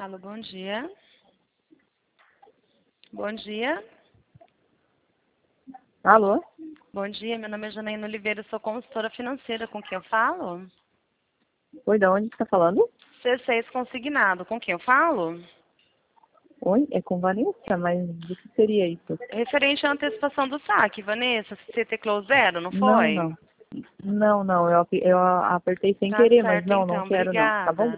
Alô, bom dia. Bom dia. Alô? Bom dia, meu nome é Janaína Oliveira, sou consultora financeira, com quem eu falo? Oi, da onde você tá falando? C6 consignado, com quem eu falo? Oi, é com Vanessa, mas do que seria isso? Referente à antecipação do saque, Vanessa, você teclou zero, não Não, foi? não. Não, não, eu apertei sem Tá querer, mas certo não então, quero não, tá bom? obrigada.